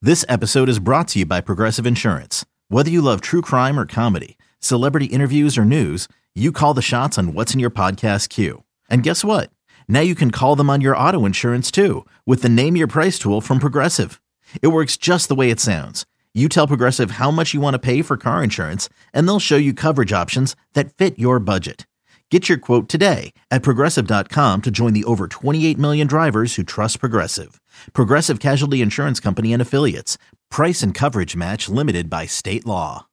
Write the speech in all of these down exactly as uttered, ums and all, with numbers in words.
This episode is brought to you by Progressive Insurance. Whether you love true crime or comedy, celebrity interviews or news, you call the shots on what's in your podcast queue. And guess what? Now you can call them on your auto insurance too with the Name Your Price tool from Progressive. It works just the way it sounds. You tell Progressive how much you want to pay for car insurance, and they'll show you coverage options that fit your budget. Get your quote today at Progressive dot com to join the over twenty-eight million drivers who trust Progressive. Progressive Casualty Insurance Company and Affiliates. Price and coverage match limited by state law.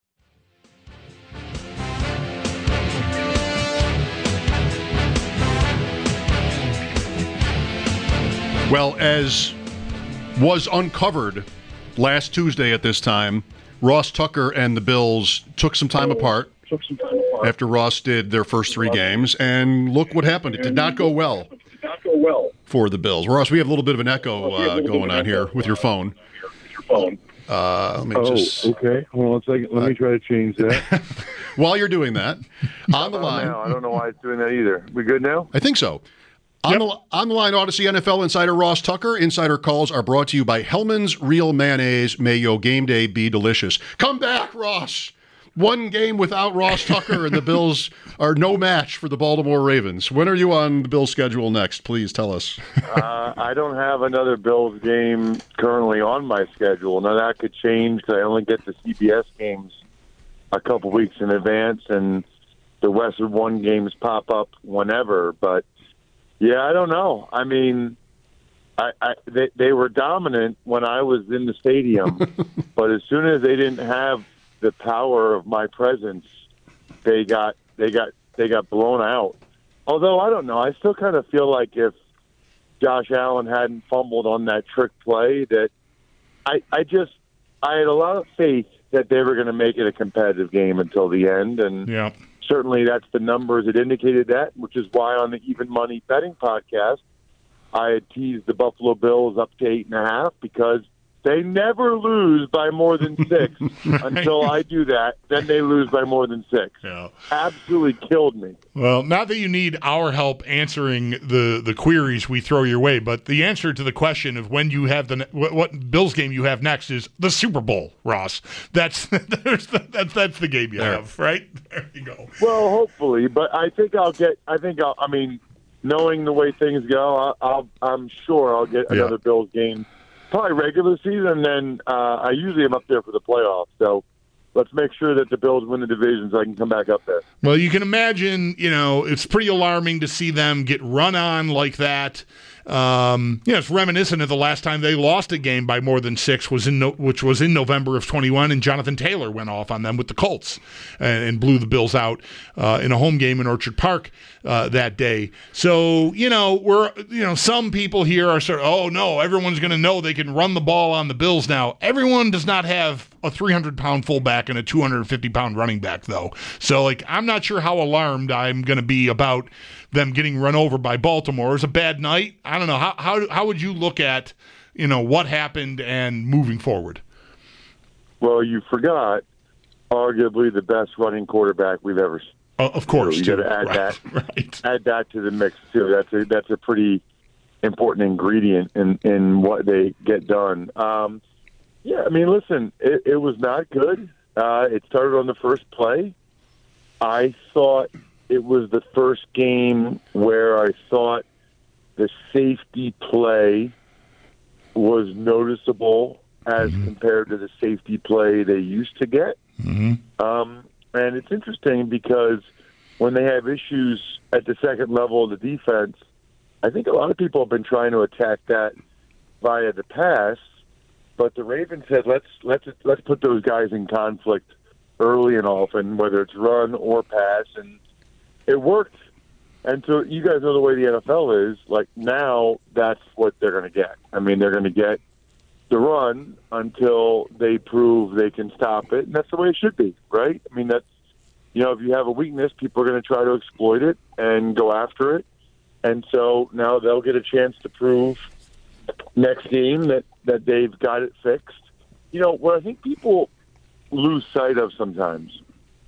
Well, as was uncovered last Tuesday at this time, Ross Tucker and the Bills took some time apart. Took some time apart after Ross did their first three games, and look what happened. It did not go well for the Bills. Ross, we have a little bit of an echo uh, going on here with your phone. Uh, let me oh, just, okay. Hold on a second. Let uh, me try to change that. While you're doing that, on the line. I don't know why it's doing that either. We good now? I think so. On, yep. the, on the line, Odyssey N F L insider Ross Tucker. Insider calls are brought to you by Hellman's Real Mayonnaise. May your game day be delicious. Come back, Ross. One game without Ross Tucker, and the Bills are no match for the Baltimore Ravens. When are you on the Bills' schedule next? Please tell us. uh, I don't have another Bills game currently on my schedule. Now, that could change because I only get the C B S games a couple weeks in advance, and the Western One games pop up whenever. But, yeah, I don't know. I mean, I, I they, they were dominant when I was in the stadium, but as soon as they didn't have the power of my presence, they got they got they got blown out. Although I don't know, I still kind of feel like if Josh Allen hadn't fumbled on that trick play, that I I just I had a lot of faith that they were going to make it a competitive game until the end, and yeah. certainly that's the numbers that indicated that, which is why on the Even Money Betting podcast I had teased the Buffalo Bills up to eight and a half because they never lose by more than six right. until I do that. Then they lose by more than six. Yeah. Absolutely killed me. Well, not that you need our help answering the, the queries we throw your way, but the answer to the question of when you have the what, what Bills game you have next is the Super Bowl, Ross. That's the, that's that's the game you there. have, right? There you go. Well, hopefully, but I think I'll get. I think I'll. I mean, knowing the way things go, I'll, I'll I'm sure I'll get another yeah. Bills game. Probably regular season, and then uh, I usually am up there for the playoffs. So let's make sure that the Bills win the division so I can come back up there. Well, you can imagine, you know, it's pretty alarming to see them get run on like that. Um, you know, it's reminiscent of the last time they lost a game by more than six, was in no, which was in November of twenty-one, and Jonathan Taylor went off on them with the Colts and, and blew the Bills out uh, in a home game in Orchard Park uh, that day. So, you know, we're you know some people here are sort of, oh no, everyone's going to know they can run the ball on the Bills now. Everyone does not have a three hundred pound fullback and a two hundred fifty pound running back, though. So, like, I'm not sure how alarmed I'm going to be about them getting run over by Baltimore. It was a bad night. I don't know. How how how would you look at, you know, what happened and moving forward? Well, you forgot arguably the best running quarterback we've ever seen. Uh, of course, so you got to add right, that right. add that to the mix too. That's a that's a pretty important ingredient in, in what they get done. Um, yeah, I mean, listen, it, it was not good. Uh, it started on the first play. I thought it was the first game where I thought the safety play was noticeable as mm-hmm. compared to the safety play they used to get. Mm-hmm. Um, and it's interesting because when they have issues at the second level of the defense, I think a lot of people have been trying to attack that via the pass, but the Ravens said, let's let's let's put those guys in conflict early and often, whether it's run or pass, and it worked. And so you guys know the way the N F L is. Like, now that's what they're going to get. I mean, they're going to get the run until they prove they can stop it, and that's the way it should be, right? I mean, that's, you know, if you have a weakness, people are going to try to exploit it and go after it. And so now they'll get a chance to prove next game that, that they've got it fixed. You know, what I think people lose sight of sometimes,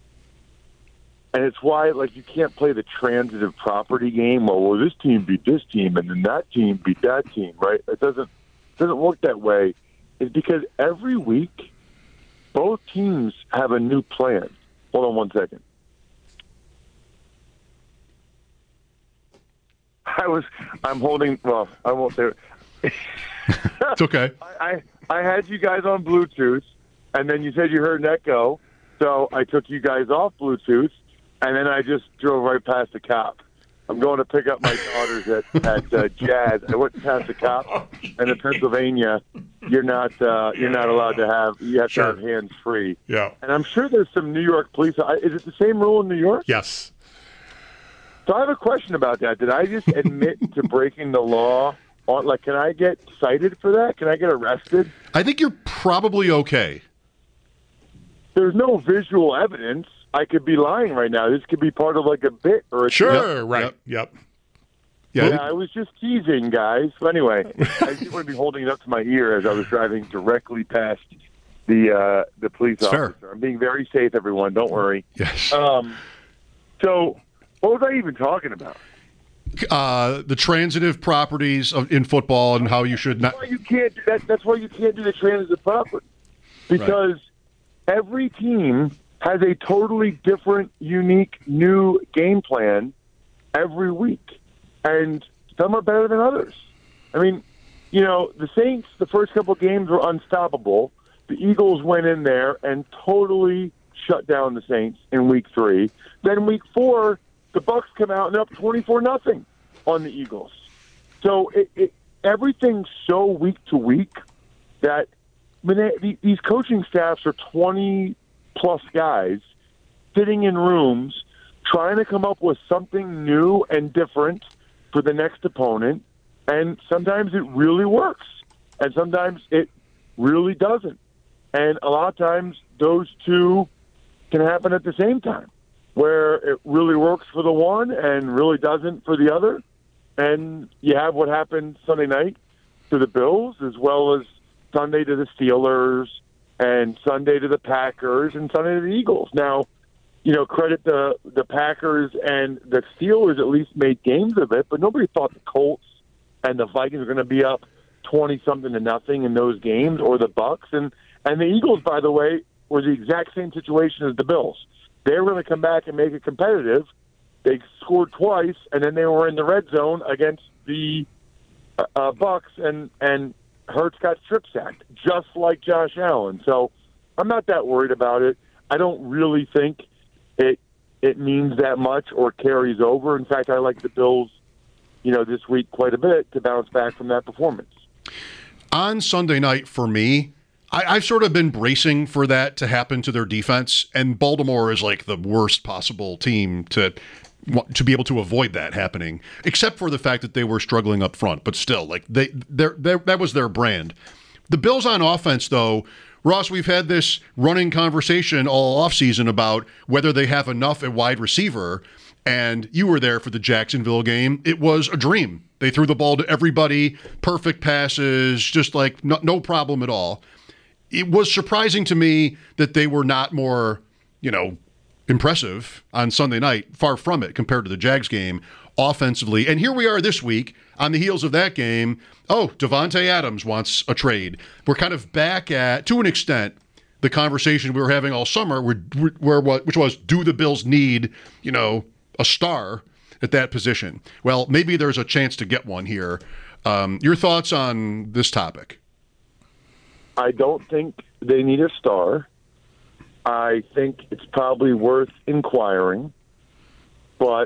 and it's why, like, you can't play the transitive property game. Well, well, this team beat this team, and then that team beat that team, right? It doesn't doesn't work that way. is because every week both teams have a new plan. Hold on one second. I was, I'm holding, well, I won't say it. It's okay. I, I, I had you guys on Bluetooth, and then you said you heard an echo, so I took you guys off Bluetooth, and then I just drove right past the cop. I'm going to pick up my daughters at, at uh, Jazz. I went past the cop, and in Pennsylvania, you're not uh, you're not allowed to have, you have Sure. to have hands free. Yeah. And I'm sure there's some New York police. Is it the same rule in New York? Yes. So I have a question about that. Did I just admit to breaking the law? On, like, can I get cited for that? Can I get arrested? I think you're probably okay. There's no visual evidence. I could be lying right now. This could be part of like a bit or a Sure. Yep. Right. Yep. Yep. Yeah, Yeah, I was just teasing, guys. So anyway, I didn't want to be holding it up to my ear as I was driving directly past the uh, the police It's officer. fair. I'm being very safe, everyone. Don't worry. yes. Um, so, what was I even talking about? Uh, the transitive properties of, in football and how you should not. That's why you can't do that. That's why you can't do the transitive property, because every team has a totally different, unique, new game plan every week, and some are better than others. I mean, you know, the Saints, the first couple of games were unstoppable. The Eagles went in there and totally shut down the Saints in week three. Then week four, the Bucs come out and up twenty-four nothing on the Eagles. So it, it, everything's so week to week that when they, these coaching staffs are twenty-plus guys sitting in rooms trying to come up with something new and different for the next opponent, and sometimes it really works, and sometimes it really doesn't. And a lot of times those two can happen at the same time, where it really works for the one and really doesn't for the other. And you have what happened Sunday night to the Bills, as well as Sunday to the Steelers, and Sunday to the Packers, and Sunday to the Eagles. Now, you know, credit the the Packers and the Steelers at least made games of it, but nobody thought the Colts and the Vikings were going to be up twenty-something to nothing in those games, or the Bucs. And, and the Eagles, by the way, were the exact same situation as the Bills. They were going to come back and make it competitive. They scored twice, and then they were in the red zone against the uh, Bucs, and, and Hurts got strip sacked, just like Josh Allen. So I'm not that worried about it. I don't really think it it means that much or carries over. In fact, I like the Bills, you know, this week quite a bit to bounce back from that performance. On Sunday night, for me, I, I've sort of been bracing for that to happen to their defense, and Baltimore is like the worst possible team to to be able to avoid that happening, except for the fact that they were struggling up front. But still, like they, they're, they're, that was their brand. The Bills on offense, though, Ross, we've had this running conversation all offseason about whether they have enough at wide receiver, and you were there for the Jacksonville game. It was a dream. They threw the ball to everybody, perfect passes, just like no, no problem at all. It was surprising to me that they were not more, you know, impressive on Sunday night, far from it compared to the Jags game offensively. And here we are this week on the heels of that game. Oh, Devontae Adams wants a trade. We're kind of back at, to an extent, the conversation we were having all summer, where, where what, which was, do the Bills need, you know, a star at that position? Well, maybe there's a chance to get one here. Um, your thoughts on this topic? I don't think they need a star. I think it's probably worth inquiring, but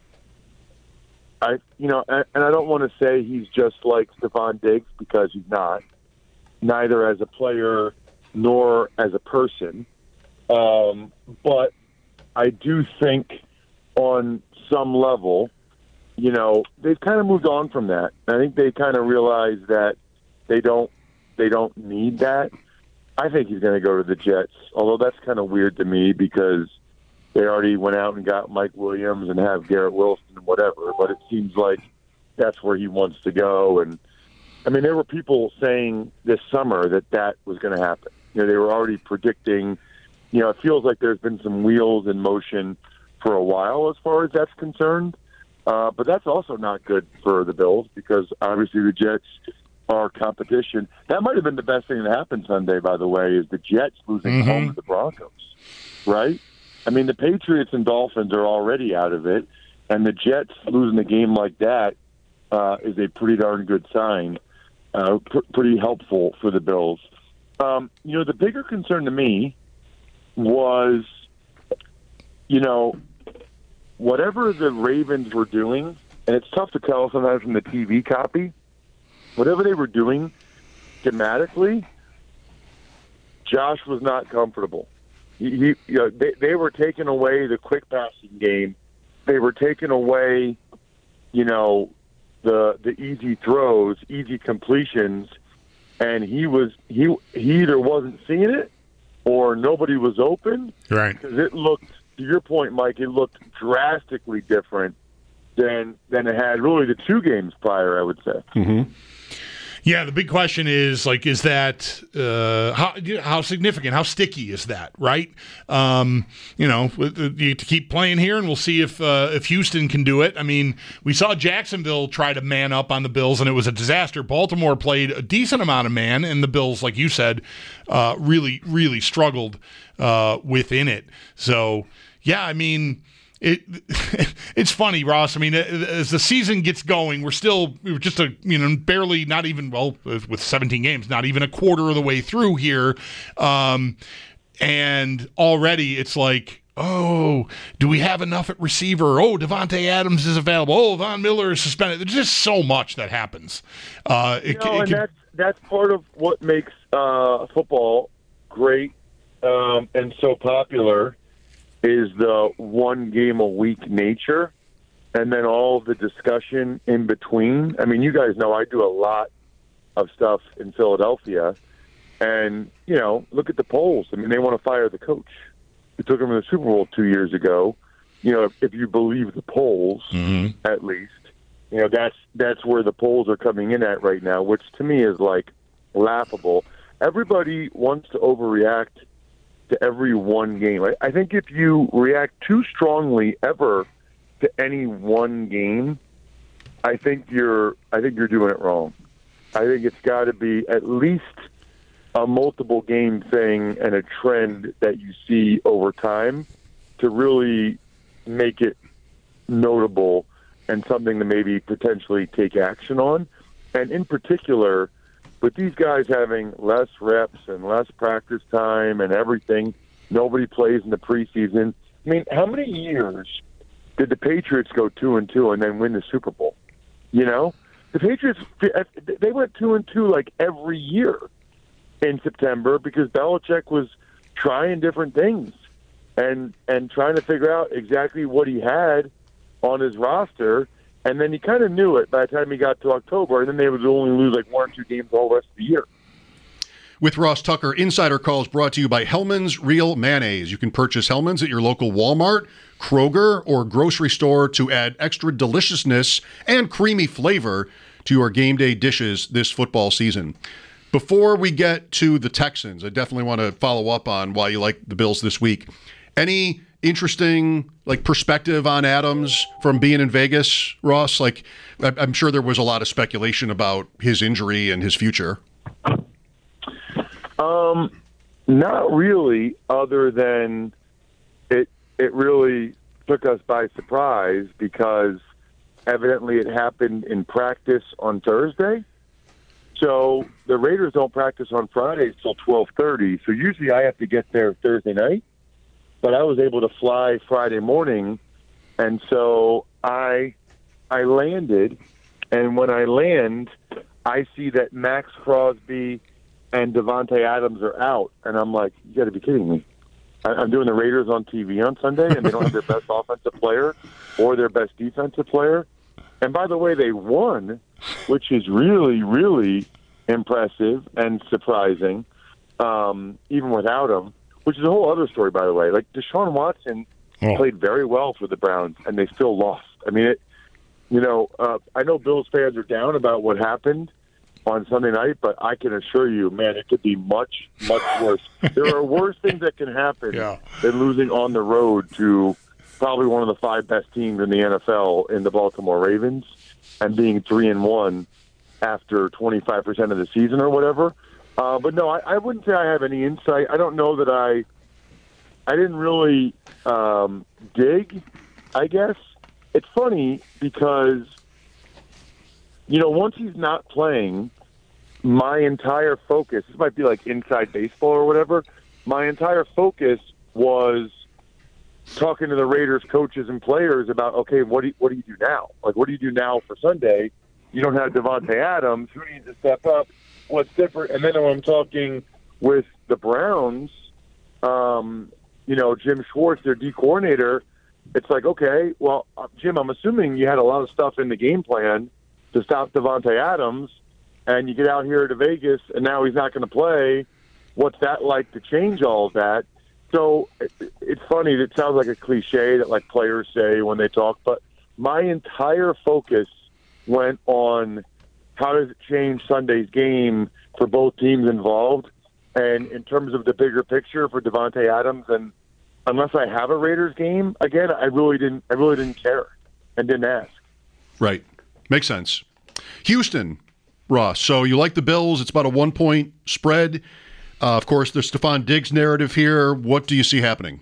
I, you know, and, and I don't want to say he's just like Stephon Diggs, because he's not, neither as a player nor as a person. Um, but I do think on some level, you know, they've kind of moved on from that. I think they kind of realize that they don't, they don't need that. I think he's going to go to the Jets, although that's kind of weird to me because they already went out and got Mike Williams and have Garrett Wilson and whatever, but it seems like that's where he wants to go. And, I mean, there were people saying this summer that that was going to happen. You know, they were already predicting, you know, it feels like there's been some wheels in motion for a while as far as that's concerned. Uh, but that's also not good for the Bills because obviously the Jets our competition. That might have been the best thing that happened Sunday, by the way, is the Jets losing mm-hmm. home to the Broncos, right? I mean, the Patriots and Dolphins are already out of it, and the Jets losing a game like that uh, is a pretty darn good sign, uh, pr- pretty helpful for the Bills. Um, you know, the bigger concern to me was, you know, whatever the Ravens were doing, and it's tough to tell sometimes from the T V copy, whatever they were doing schematically, Josh was not comfortable. He, he, you know, they, they were taking away the quick passing game. They were taking away, you know, the the easy throws, easy completions, and he was he he either wasn't seeing it or nobody was open. Right. Because it looked, to your point, Mike, it looked drastically different than than it had really the two games prior, I would say. Mm-hmm. Yeah, the big question is, like, is that uh, how how significant, how sticky is that, right? Um, you know, you to keep playing here, and we'll see if uh, if Houston can do it. I mean, we saw Jacksonville try to man up on the Bills, and it was a disaster. Baltimore played a decent amount of man, and the Bills, like you said, uh, really, really struggled uh, within it. So, yeah, I mean, It it's funny, Ross. I mean, as the season gets going, we're still we're just a you know barely not even well with seventeen games, not even a quarter of the way through here, um, and already it's like, oh, do we have enough at receiver? Oh, Devontae Adams is available. Oh, Von Miller is suspended. There's just so much that happens. Uh, it, you know, it and can, that's that's part of what makes uh, football great um, and so popular. Is the one game a week nature, and then all of the discussion in between. I mean, you guys know I do a lot of stuff in Philadelphia, and, you know, look at the polls. I mean, they want to fire the coach who took them to the Super Bowl two years ago. You know, if, if you believe the polls, mm-hmm. at least, you know, that's that's where the polls are coming in at right now, which to me is, like, laughable. Everybody wants to overreact to every one game. I, I think if you react too strongly ever to any one game, I think you're I think you're doing it wrong. I think it's got to be at least a multiple game thing and a trend that you see over time to really make it notable and something to maybe potentially take action on. And in particular, with these guys having less reps and less practice time and everything, nobody plays in the preseason. I mean, how many years did the Patriots go two and two and then win the Super Bowl? You know, the Patriots, they went two and two like every year in September because Belichick was trying different things and and trying to figure out exactly what he had on his roster. And then he kind of knew it by the time he got to October, and then they would only lose like one or two games all the rest of the year. With Ross Tucker, Insider Calls brought to you by Hellman's Real Mayonnaise. You can purchase Hellman's at your local Walmart, Kroger, or grocery store to add extra deliciousness and creamy flavor to your game day dishes this football season. Before we get to the Texans, I definitely want to follow up on why you like the Bills this week. Any interesting like perspective on Adams from being in Vegas, Ross? Like, I'm sure there was a lot of speculation about his injury and his future. Um, not really, other than it it really took us by surprise because evidently it happened in practice on Thursday. So the Raiders don't practice on Fridays till twelve thirty. So usually I have to get there Thursday night. But I was able to fly Friday morning, and so I I landed, and when I land, I see that Max Crosby and Devontae Adams are out, and I'm like, you got to be kidding me. I, I'm doing the Raiders on T V on Sunday, and they don't have their best offensive player or their best defensive player. And by the way, they won, which is really, really impressive and surprising, um, even without them. Which is a whole other story, by the way. Like, Deshaun Watson oh. played very well for the Browns, and they still lost. I mean, it. You know, uh, I know Bills fans are down about what happened on Sunday night, but I can assure you, man, it could be much, much worse. There are worse things that can happen yeah. than losing on the road to probably one of the five best teams in the N F L in the Baltimore Ravens and being three and one after twenty-five percent of the season or whatever. Uh, but no, I, I wouldn't say I have any insight. I don't know that I I didn't really um, dig, I guess. It's funny because, you know, once he's not playing, my entire focus, this might be like inside baseball or whatever, my entire focus was talking to the Raiders coaches and players about, okay, what do you, what do you do now? Like, what do you do now for Sunday? You don't have Davante Adams. Who needs to step up? What's different? And then when I'm talking with the Browns, um, you know, Jim Schwartz, their D coordinator, it's like, okay, well, uh, Jim, I'm assuming you had a lot of stuff in the game plan to stop Davante Adams, and you get out here to Vegas, and now he's not going to play. What's that like to change all of that? So it, it's funny. It sounds like a cliche that like players say when they talk, but my entire focus went on how does it change Sunday's game for both teams involved, and in terms of the bigger picture for Davante Adams. And unless I have a Raiders game again, I really didn't. I really didn't care and didn't ask. Right, makes sense. Houston, Ross. So you like the Bills? It's about a one-point spread. Uh, of course, there's Stephon Diggs narrative here. What do you see happening?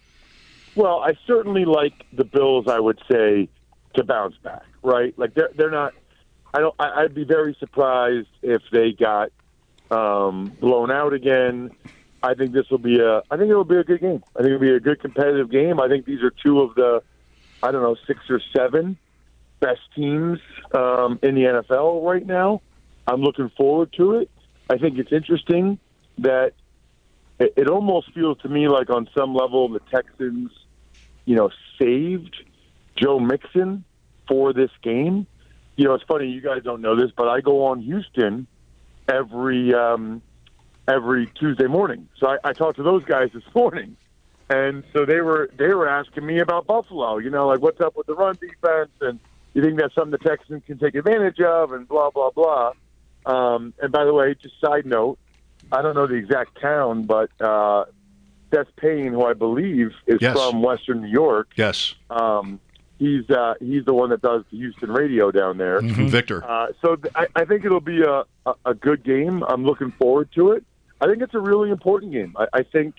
Well, I certainly like the Bills, I would say, to bounce back, right? Like, they're, they're not – I don't. I, I'd be very surprised if they got um, blown out again. I think this will be a – I think it will be a good game. I think it will be a good competitive game. I think these are two of the, I don't know, six or seven best teams um, in the N F L right now. I'm looking forward to it. I think it's interesting that it, it almost feels to me like on some level the Texans, you know, saved Joe Mixon for this game. You know, it's funny, you guys don't know this, but I go on Houston every um, every Tuesday morning. So I, I talked to those guys this morning. And so they were they were asking me about Buffalo, you know, like what's up with the run defense, and you think that's something the Texans can take advantage of, and blah, blah, blah. Um, and by the way, just side note, I don't know the exact town, but uh, Seth Payne, who I believe is yes. from Western New York. Yes. Um, he's uh, he's the one that does the Houston radio down there. Mm-hmm. Victor. Uh, so th- I, I think it'll be a, a, a good game. I'm looking forward to it. I think it's a really important game. I, I think,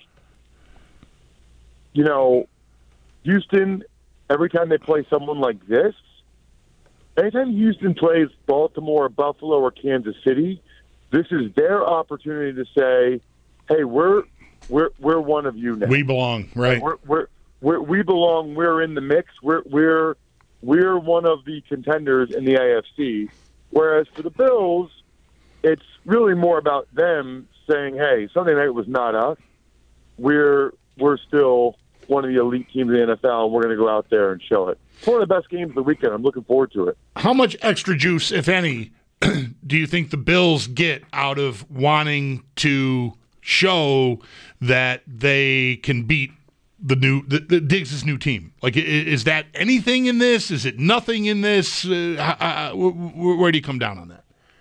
you know, Houston, every time they play someone like this, anytime Houston plays Baltimore, Buffalo, or Kansas City, this is their opportunity to say, "Hey, we're we're we're one of you now. We belong, right? We're, we're, we're we belong. We're in the mix. We're we're we're one of the contenders in the A F C." Whereas for the Bills, it's really more about them saying, "Hey, Sunday night was not us. We're we're still one of the elite teams in the N F L, and we're going to go out there and show it." It's one of the best games of the weekend. I'm looking forward to it. How much extra juice, if any, do you think the Bills get out of wanting to show that they can beat the new the, the Diggs' new team? Like, is that anything in this? Is it nothing in this? Uh, uh, where, where do you come down on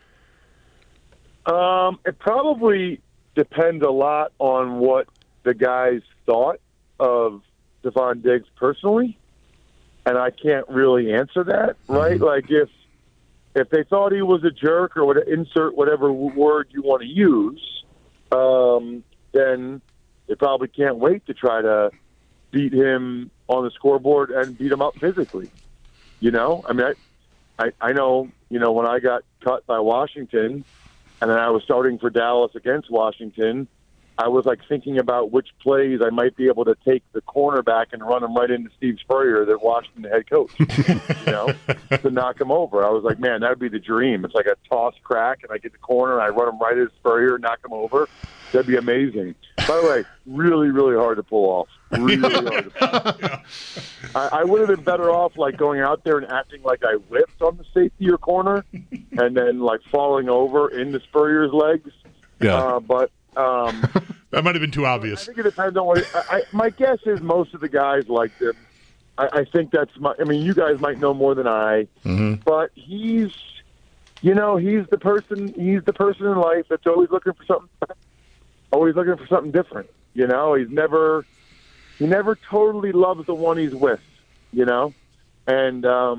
that? Um, it probably depends a lot on what the guys thought of Stephon Diggs personally, and I can't really answer that, right? Mm-hmm. Like if if they thought he was a jerk or what, insert whatever word you want to use, um, then they probably can't wait to try to beat him on the scoreboard and beat him up physically. You know, I mean, I, I, I know, you know, when I got cut by Washington and then I was starting for Dallas against Washington, I was like thinking about which plays I might be able to take the cornerback and run him right into Steve Spurrier, the Washington head coach, you know, to knock him over. I was like, man, that would be the dream. It's like a toss crack, and I get the corner, and I run him right into Spurrier, knock him over. That'd be amazing. By the way, really, really hard to pull off. Really hard to pull off. Yeah. I, I would have been better off like going out there and acting like I whipped on the safety or corner, and then like falling over into Spurrier's legs. Yeah, uh, but. Um, that might have been too obvious. I think it depends on what. It, I, my guess is most of the guys liked him. I, I think that's my. I mean, you guys might know more than I, mm-hmm. but he's, you know, he's the person. He's the person in life that's always looking for something. Always looking for something different. You know, he's never. He never totally loves the one he's with. You know, and um,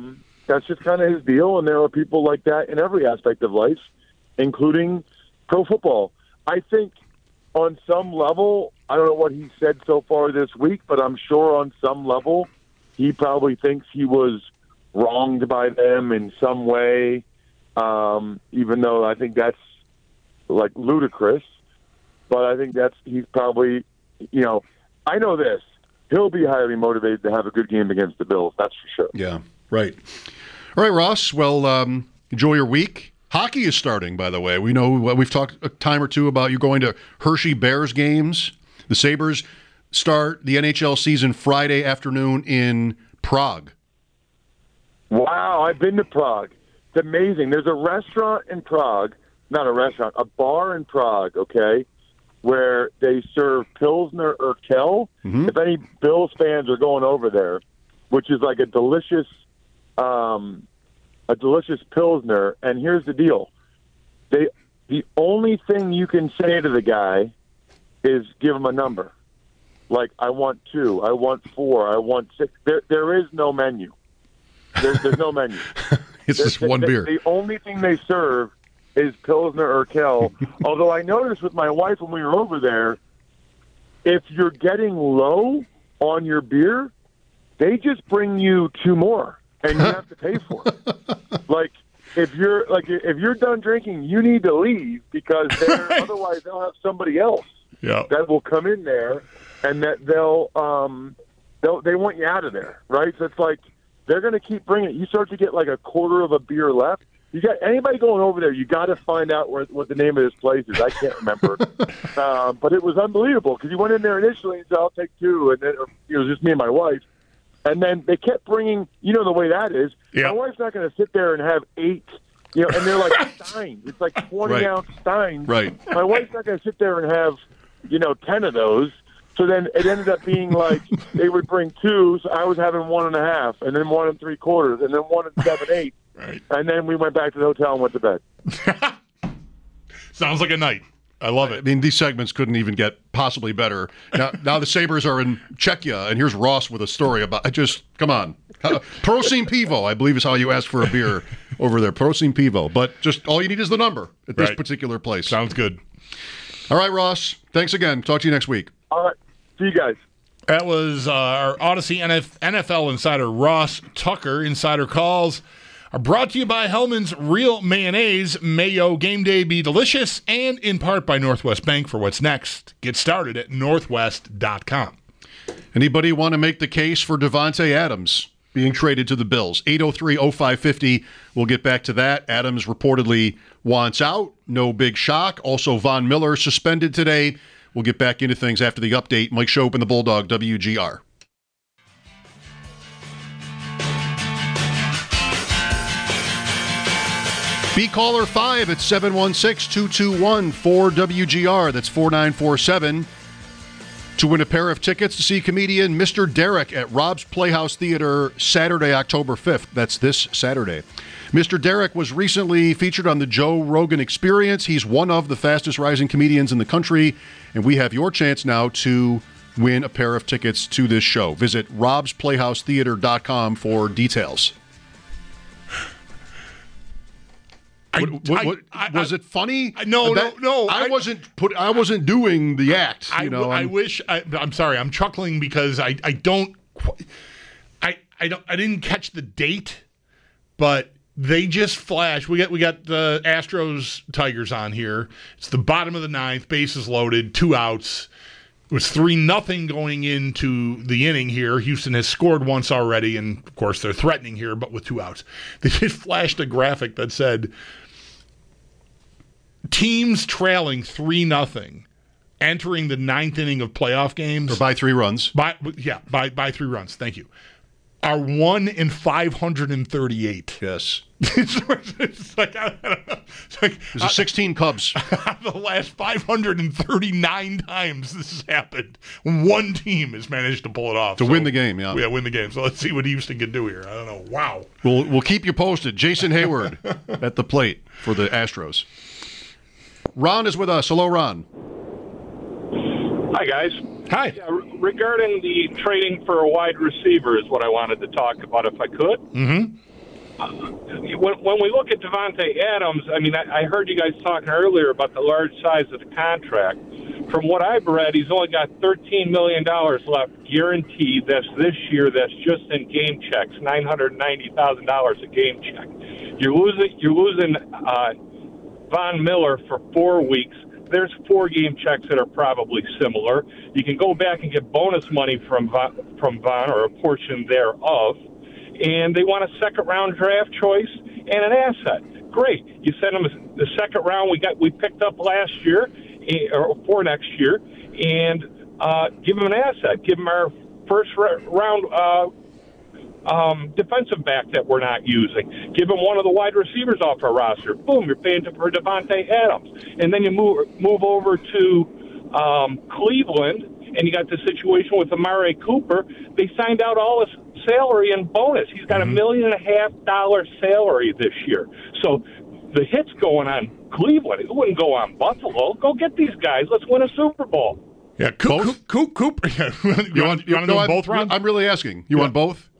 That's just kind of his deal, and there are people like that in every aspect of life, including pro football. I think on some level, I don't know what he said so far this week, but I'm sure on some level he probably thinks he was wronged by them in some way, um, even though I think that's like ludicrous. But I think that's he's probably, you know, I know this. He'll be highly motivated to have a good game against the Bills. That's for sure. Yeah, right. All right, Ross. Well, um, enjoy your week. Hockey is starting, by the way. We know we've talked a time or two about you going to Hershey Bears games. The Sabres start the N H L season Friday afternoon in Prague. Wow, I've been to Prague. It's amazing. There's a restaurant in Prague, not a restaurant, a bar in Prague, okay, where they serve Pilsner Urquell. Mm-hmm. If any Bills fans are going over there, which is like a delicious um, a delicious Pilsner, and here's the deal. They the only thing you can say to the guy is give him a number. Like, I want two, I want four, I want six. There, there is no menu. There's, there's no menu. It's There's, just one the, beer. The only thing they serve is Pilsner Urquell. Although I noticed with my wife when we were over there, if you're getting low on your beer, they just bring you two more, and you have to pay for it. Like, if you're like if you're done drinking, you need to leave because they're, otherwise they'll have somebody else yeah. that will come in there, and that they'll um they'll they want you out of there, right? So it's like they're going to keep bringing it. You start to get like a quarter of a beer left. You got anybody going over there? You got to find out where, what the name of this place is. I can't remember, uh, but it was unbelievable because you went in there initially and said, "I'll take two," and then it was just me and my wife, and then they kept bringing. You know the way that is. Yep. My wife's not going to sit there and have eight, you know, and they're like steins. It's like twenty right. ounce steins. Right. My wife's not going to sit there and have, you know, ten of those. So then it ended up being like they would bring two, so I was having one and a half, and then one and three quarters, and then one and seven eighths. Right. And then we went back to the hotel and went to bed. Sounds like a night. I love it. I mean, these segments couldn't even get possibly better. Now, now the Sabres are in Czechia, and here's Ross with a story about. I just come on, uh, Prosím pivo, I believe is how you ask for a beer over there. Prosím pivo, but just all you need is the number at this right. particular place. Sounds good. All right, Ross. Thanks again. Talk to you next week. All right. See you guys. That was uh, our Odyssey N F L insider Ross Tucker. Insider calls are brought to you by Hellman's Real Mayonnaise. Mayo game day be delicious, and in part by Northwest Bank for what's next. Get started at northwest dot com. Anybody want to make the case for Davante Adams being traded to the Bills? eight oh three oh five five oh. We'll get back to that. Adams reportedly wants out. No big shock. Also, Von Miller suspended today. We'll get back into things after the update. Mike Shope and the Bulldog, W G R. Be caller five at seven one six, two two one, four W G R. That's four nine four seven. To win a pair of tickets to see comedian Mister Derek at Rob's Playhouse Theater Saturday, October fifth. That's this Saturday. Mister Derek was recently featured on the Joe Rogan Experience. He's one of the fastest rising comedians in the country, and we have your chance now to win a pair of tickets to this show. Visit robs playhouse theater dot com for details. I, what, what, what, I, I, was it funny? I, no, that, no, no. I, I wasn't put. I wasn't doing the act. You I, know, I wish. I, I'm sorry. I'm chuckling because I, I don't. I, I don't. I didn't catch the date, but they just flashed. We got we got the Astros Tigers on here. It's the bottom of the ninth. Bases loaded. Two outs. It was three nothing going into the inning here. Houston has scored once already, and of course they're threatening here, but with two outs. They just flashed a graphic that said teams trailing three nothing entering the ninth inning of playoff games. Or by three runs. By yeah, by by three runs. Thank you. Are one in five hundred and thirty-eight. Yes. it's, it's like I don't know. It's like There's a sixteen Cubs. The last five hundred and thirty-nine times this has happened, one team has managed to pull it off to so, win the game. Yeah. Yeah, win the game. So let's see what Houston can do here. I don't know. Wow. We'll we'll keep you posted. Jason Hayward at the plate for the Astros. Ron is with us. Hello, Ron. Hi, guys. Hi. Yeah, re- regarding the trading for a wide receiver is what I wanted to talk about if I could. Mm-hmm. when, when we look at Davante Adams, I mean, I, I heard you guys talking earlier about the large size of the contract. From what I've read, he's only got thirteen million dollars left guaranteed. That's this year. That's just in game checks, nine hundred ninety thousand dollars a game check. You're losing, you're losing uh, Von Miller for four weeks. There's four game checks that are probably similar. You can go back and get bonus money from Von, from Von or a portion thereof. And they want a second-round draft choice and an asset. Great. You send them the second round we got we picked up last year, or for next year, and uh, give them an asset. Give them our first round uh, um, defensive back that we're not using. Give them one of the wide receivers off our roster. Boom, you're paying for Davante Adams. And then you move move over to um, Cleveland, and you got the situation with Amari Cooper. They signed out all his salary and bonus. He's got mm-hmm. a million and a half dollar salary this year. So the hit's going on Cleveland. It wouldn't go on Buffalo. Go get these guys. Let's win a Super Bowl. Yeah, Cooper. Coop, Coop, Coop. you, you want, you want to no, do I'm, both, Ron? I'm really asking. You yeah. want both?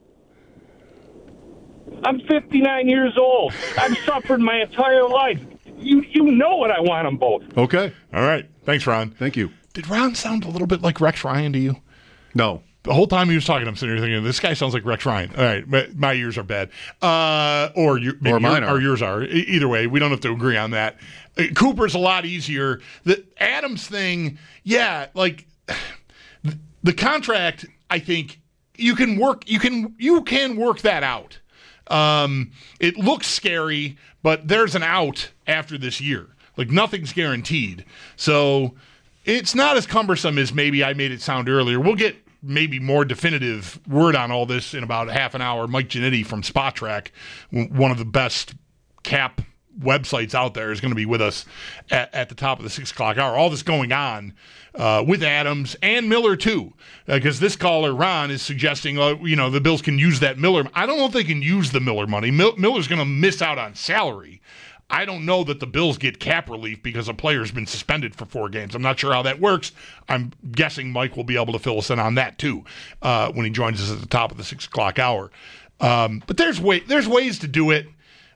I'm fifty-nine years old. I've suffered my entire life. You you know what I want them both. Okay. All right. Thanks, Ron. Thank you. Did Ron sound a little bit like Rex Ryan to you? No. The whole time he was talking, I'm sitting here thinking, this guy sounds like Rex Ryan. All right, my, my ears are bad. Uh, or you, or mine your, are. Or yours are. Either way, we don't have to agree on that. Uh, Cooper's a lot easier. The Adams thing, yeah, like the, the contract, I think you can work you can you can work that out. Um, it looks scary, but there's an out after this year. Like nothing's guaranteed. So it's not as cumbersome as maybe I made it sound earlier. We'll get maybe more definitive word on all this in about half an hour. Mike Giannitti from Spotrac, one of the best cap websites out there, is going to be with us at, at the top of the six o'clock hour. All this going on uh, with Adams and Miller too, because uh, this caller Ron is suggesting, uh, you know, the Bills can use that Miller. I don't know if they can use the Miller money. Mil- Miller's going to miss out on salary. I don't know that the Bills get cap relief because a player's been suspended for four games. I'm not sure how that works. I'm guessing Mike will be able to fill us in on that too uh, when he joins us at the top of the six o'clock hour. Um, but there's way there's ways to do it.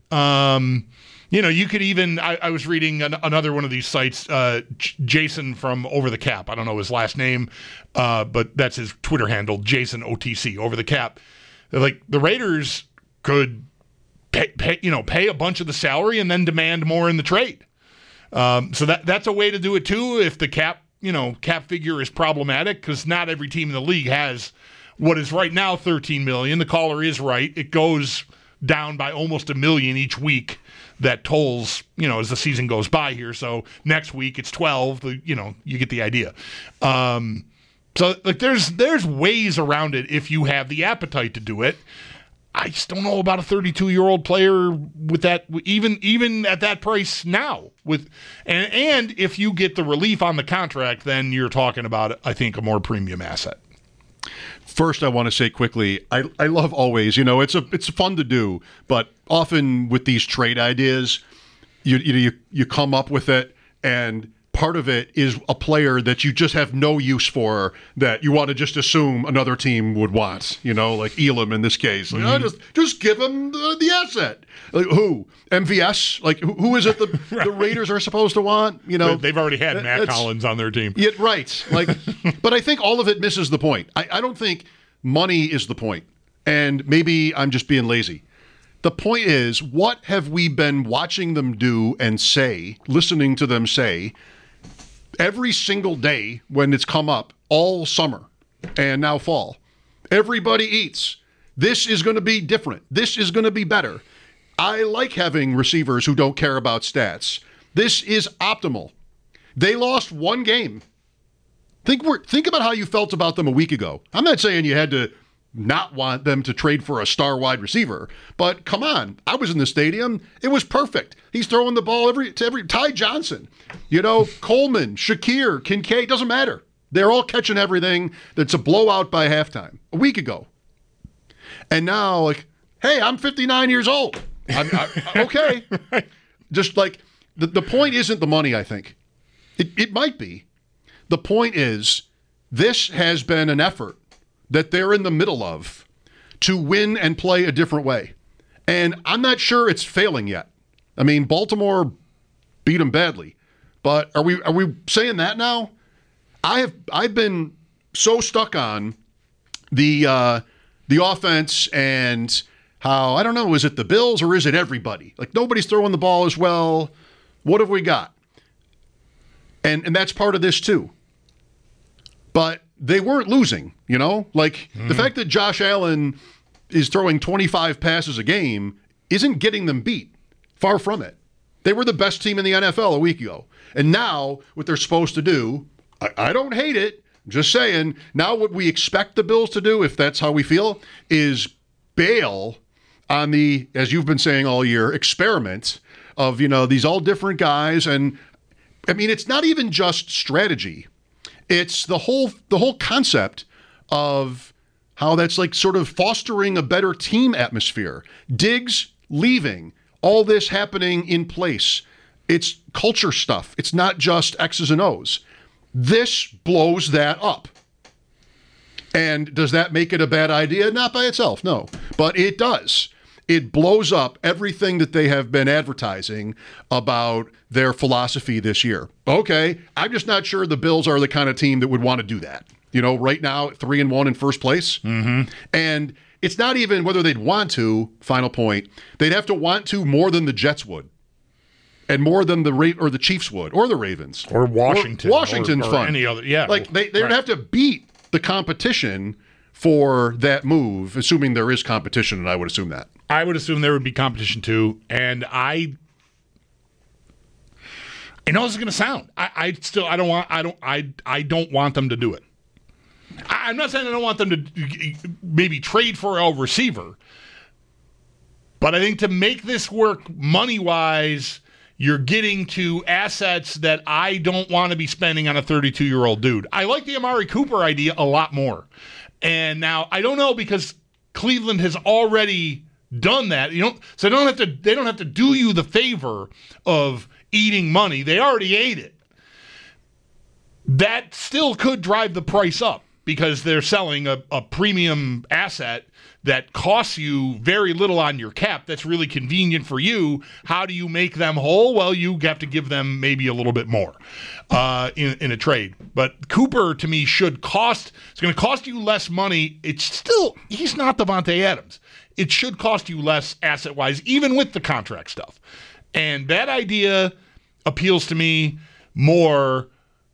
Um, you know, you could even. I, I was reading an, another one of these sites. Uh, J- Jason from Over the Cap. I don't know his last name, uh, but that's his Twitter handle. Jason O T C Over the Cap. They're like the Raiders could. Pay, pay, you know, pay a bunch of the salary and then demand more in the trade. Um, so that that's a way to do it too. If the cap, you know, cap figure is problematic, because not every team in the league has what is right now thirteen million. The caller is right; it goes down by almost a million each week. That tolls, you know, as the season goes by here. So next week it's twelve. You know, you get the idea. Um, so like, there's there's ways around it if you have the appetite to do it. I just don't know about a thirty-two-year-old player with that, even even at that price now. With and and if you get the relief on the contract, then you're talking about, I think, a more premium asset. First, I want to say quickly, I, I love always, you know, it's a it's fun to do, but often with these trade ideas, you you you, you come up with it, and part of it is a player that you just have no use for, that you want to just assume another team would want, you know, like Elam in this case. Like, mm-hmm. oh, just just give him the, the asset. Like, who? M V S? Like, who, who is it the, right. the Raiders are supposed to want? You know, they've already had Matt Collins on their team. Yeah, right. Like, but I think all of it misses the point. I, I don't think money is the point, and maybe I'm just being lazy. The point is, what have we been watching them do and say, listening to them say, every single day when it's come up all summer and now fall? Everybody eats. This is going to be different. This is going to be better. I like having receivers who don't care about stats. This is optimal. They lost one game. Think we're, think about how you felt about them a week ago. I'm not saying you had to not want them to trade for a star wide receiver, but come on. I was in the stadium. It was perfect. He's throwing the ball every to every Ty Johnson, you know, Coleman, Shakir, Kincaid, doesn't matter. They're all catching everything. That's a blowout by halftime a week ago. And now, like, hey, I'm fifty-nine years old. I'm, I, okay. Just like the, the point isn't the money, I think. It, it might be. The point is, this has been an effort that they're in the middle of to win and play a different way. And I'm not sure it's failing yet. I mean, Baltimore beat them badly. But are we are we saying that now? I have I've been so stuck on the uh, the offense and how, I don't know, is it the Bills or is it everybody? Like, nobody's throwing the ball as well. What have we got? And and that's part of this too. But they weren't losing, you know? Like, mm. the fact that Josh Allen is throwing twenty-five passes a game isn't getting them beat. Far from it. They were the best team in the N F L a week ago. And now, what they're supposed to do, I, I don't hate it, I'm just saying, now what we expect the Bills to do, if that's how we feel, is bail on the, as you've been saying all year, experiment of, you know, these all different guys. And, I mean, it's not even just strategy. It's the whole the whole concept of how that's like sort of fostering a better team atmosphere. Diggs leaving, all this happening in place. It's culture stuff. It's not just X's and O's. This blows that up. And does that make it a bad idea? Not by itself, no. But it does. It blows up everything that they have been advertising about their philosophy this year. Okay, I'm just not sure the Bills are the kind of team that would want to do that. You know, right now, three and one in first place. Mm-hmm. And it's not even whether they'd want to, final point, they'd have to want to more than the Jets would. And more than the Ra- or the Chiefs would, or the Ravens. Or Washington. Or Washington's or, or fun. Any other, yeah. Like, they, they'd right. have to beat the competition for that move, assuming there is competition, and I would assume that. I would assume there would be competition too, and I, I know this is going to sound. I, I still, I don't want, I don't, I, I don't want them to do it. I, I'm not saying I don't want them to maybe trade for a receiver, but I think to make this work money wise, you're getting to assets that I don't want to be spending on a thirty-two-year-old dude. I like the Amari Cooper idea a lot more. And now I don't know, because Cleveland has already done that. You don't so they don't have to they don't have to do you the favor of eating money. They already ate it. That still could drive the price up because they're selling a, a premium asset that costs you very little on your cap. That's really convenient for you. How do you make them whole? Well, you have to give them maybe a little bit more uh, in, in a trade. But Cooper, to me, should cost, it's going to cost you less money. It's still, he's not Davante Adams. It should cost you less asset-wise, even with the contract stuff. And that idea appeals to me more.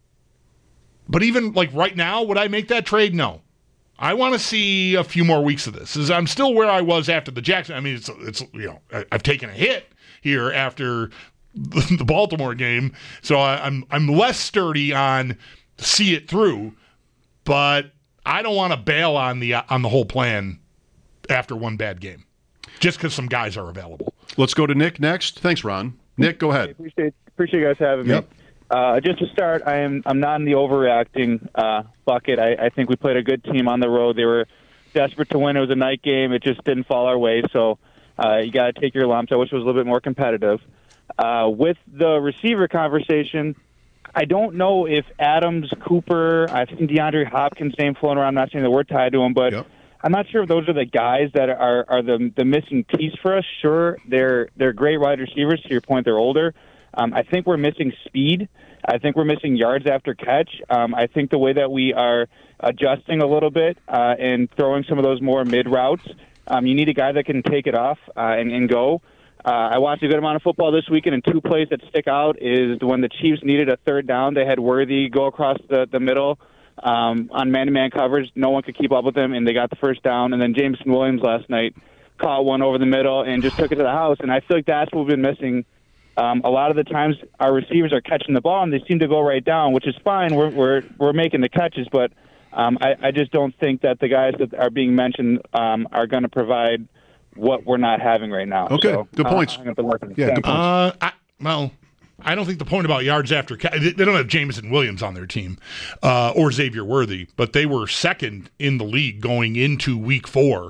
But even like right now, would I make that trade? No. I want to see a few more weeks of this. As I'm still where I was after the Jackson. I mean, it's it's you know I, I've taken a hit here after the, the Baltimore game, so I, I'm I'm less sturdy on see it through. But I don't want to bail on the on the whole plan after one bad game, just because some guys are available. Let's go to Nick next. Thanks, Ron. Nick, go ahead. Appreciate appreciate you guys having yep. me. Uh, just to start, I am I'm not in the overreacting uh, bucket. I, I think we played a good team on the road. They were desperate to win. It was a night game. It just didn't fall our way. So uh, you got to take your lumps. I wish it was a little bit more competitive. Uh, with the receiver conversation, I don't know if Adams, Cooper, I've seen DeAndre Hopkins' name floating around. I'm not saying that we're tied to him, but yep. I'm not sure if those are the guys that are, are the the missing piece for us. Sure, they're they're great wide receivers. To your point, they're older. Um, I think we're missing speed. I think we're missing yards after catch. Um, I think the way that we are adjusting a little bit uh, and throwing some of those more mid routes, um, you need a guy that can take it off uh, and, and go. Uh, I watched a good amount of football this weekend, and two plays that stick out is when the Chiefs needed a third down. They had Worthy go across the, the middle um, on man-to-man coverage. No one could keep up with him, and they got the first down. And then Jameson Williams last night caught one over the middle and just took it to the house. And I feel like that's what we've been missing. Um, a lot of the times our receivers are catching the ball and they seem to go right down, which is fine. We're we're we're making the catches, but um, I, I just don't think that the guys that are being mentioned um, are going to provide what we're not having right now. Okay, so, good points. Uh, yeah, good points. Uh, I, well, I don't think the point about yards after catch, they don't have Jameson Williams on their team uh, or Xavier Worthy, but they were second in the league going into week four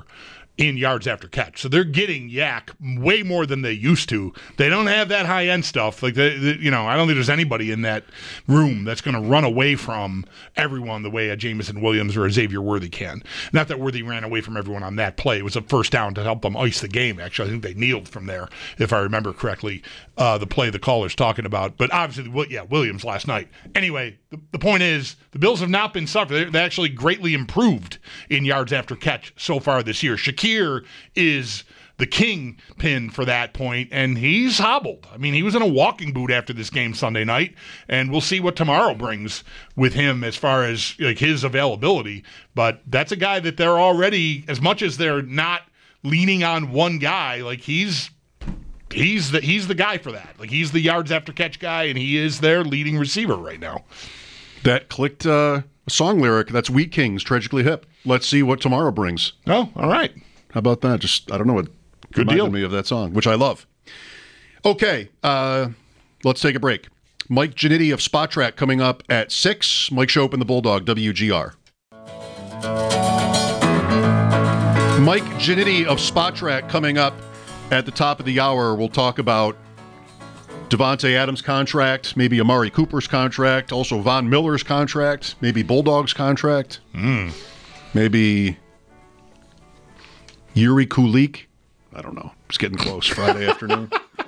in yards after catch. So they're getting yak way more than they used to. They don't have that high-end stuff. Like, they, they, you know, I don't think there's anybody in that room that's going to run away from everyone the way a Jamison Williams or a Xavier Worthy can. Not that Worthy ran away from everyone on that play. It was a first down to help them ice the game, actually. I think they kneeled from there, if I remember correctly, uh, the play the caller's talking about. But obviously, well, yeah, Williams last night. Anyway, the, the point is, the Bills have not been suffering. They actually greatly improved in yards after catch so far this year. Shakir is the kingpin for that point, and he's hobbled. I mean, he was in a walking boot after this game Sunday night, and we'll see what tomorrow brings with him as far as like his availability. But that's a guy that they're already, as much as they're not leaning on one guy, like he's he's the he's the guy for that. Like he's the yards after catch guy, and he is their leading receiver right now. That clicked uh, a song lyric. That's Wheat Kings, Tragically Hip. Let's see what tomorrow brings. Oh, all right. How about that? Just, I don't know, it Good reminded deal. me of that song, which I love. Okay, uh, let's take a break. Mike Giannitti of Spot Track coming up at six. Mike Shope and the Bulldog, W G R. Mike Giannitti of Spot Track coming up at the top of the hour. We'll talk about Davante Adams' contract, maybe Amari Cooper's contract, also Von Miller's contract, maybe Bulldog's contract, Mm. maybe Yuri Kulik. I don't know. It's getting close. Friday afternoon.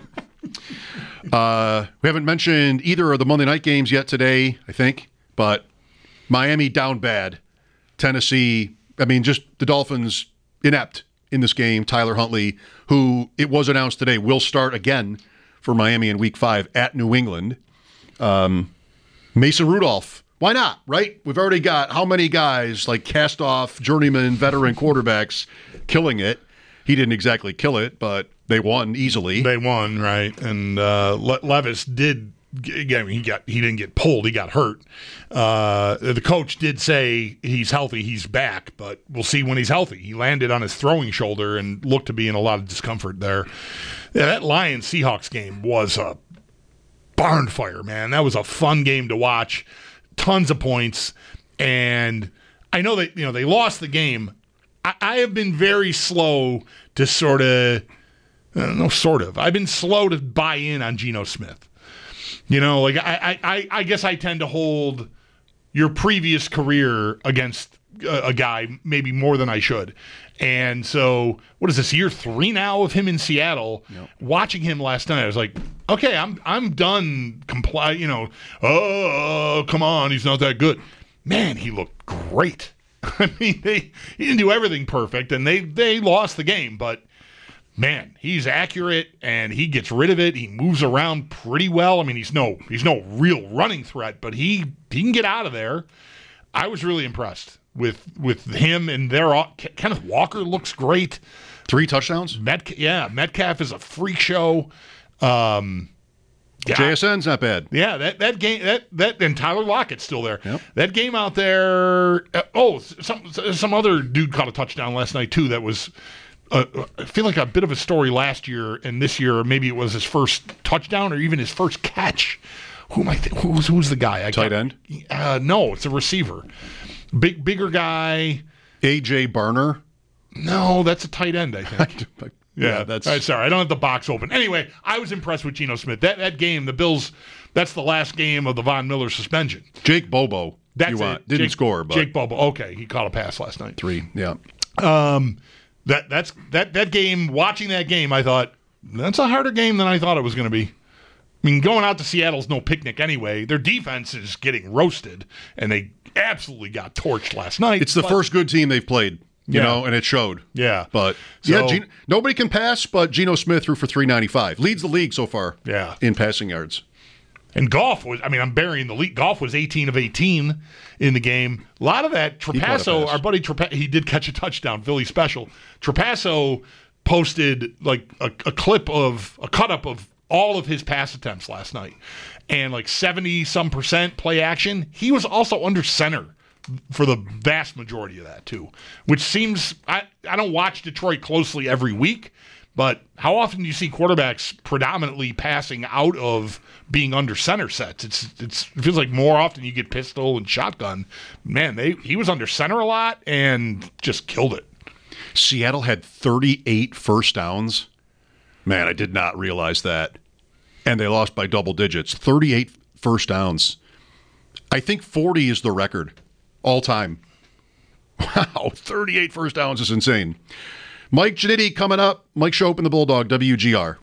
Uh, we haven't mentioned either of the Monday night games yet today, I think, but Miami down bad. Tennessee, I mean, just the Dolphins inept in this game. Tyler Huntley, who it was announced today will start again for Miami in week five at New England. Um, Mason Rudolph. Why not, right? We've already got how many guys, like cast-off, journeyman, veteran quarterbacks killing it. He didn't exactly kill it, but they won easily. They won, right? And uh, Le- Levis did. Again, he got he didn't get pulled. He got hurt. Uh, the coach did say he's healthy. He's back, but we'll see when he's healthy. He landed on his throwing shoulder and looked to be in a lot of discomfort there. Yeah, that Lions Seahawks game was a barn fire, man. That was a fun game to watch. Tons of points, and I know that you know they lost the game. I, I have been very slow to sort of, no, sort of. I've been slow to buy in on Geno Smith. You know, like I, I, I guess I tend to hold your previous career against a, a guy maybe more than I should. And so, what is this, year three now of him in Seattle? Yep. Watching him last night, I was like, okay, I'm I'm done. Comply, you know. Oh, come on, he's not that good. Man, he looked great. I mean, they he didn't do everything perfect, and they they lost the game, but man, he's accurate and he gets rid of it. He moves around pretty well. I mean, he's no he's no real running threat, but he he can get out of there. I was really impressed with with him and their Kenneth Walker looks great. Three touchdowns? Met, yeah, Metcalf is a freak show. Um, yeah, J S N's not bad. Yeah, that that game that that and Tyler Lockett's still there. Yep. That game out there. Uh, oh, some some other dude caught a touchdown last night too. That was. Uh, I feel like a bit of a story last year, and this year maybe it was his first touchdown or even his first catch. Who am I? Th- who's who's the guy? I Tight end? Uh, no, it's a receiver. Big bigger guy. A J Barner. No, that's a tight end. I think. yeah, yeah, that's. All right, sorry, I don't have the box open. Anyway, I was impressed with Geno Smith. That that game, the Bills. That's the last game of the Von Miller suspension. Jake Bobo. That's you it. want. Didn't Jake, score, but Jake Bobo. Okay, he caught a pass last night. Three. Yeah. Um. That that's that that game. Watching that game, I thought that's a harder game than I thought it was going to be. I mean, going out to Seattle's no picnic anyway. Their defense is getting roasted, and they absolutely got torched last night. It's the but, first good team they've played, you Yeah. know, and it showed. Yeah, But So- yeah, Geno, nobody can pass, but Geno Smith threw for three ninety-five. Leads the league so far. Yeah. In passing yards. And Goff was, I mean, I'm burying the lead. Goff was eighteen of eighteen in the game. A lot of that, caught a Trapasso, pass. our buddy Trapasso, he did catch a touchdown, Philly special. Trapasso posted like a, a clip of, a cut up of all of his pass attempts last night. And like seventy some percent play action. He was also under center for the vast majority of that too, which seems, I, I don't watch Detroit closely every week, but how often do you see quarterbacks predominantly passing out of being under center sets? It's it's it feels like more often you get pistol and shotgun. Man, they he was under center a lot and just killed it. Seattle had thirty-eight first downs. Man, I did not realize that. And they lost by double digits. thirty-eight first downs. I think forty is the record all time. Wow, thirty-eight first downs is insane. Mike Giannini coming up. Mike Schopp and the Bulldog, W G R.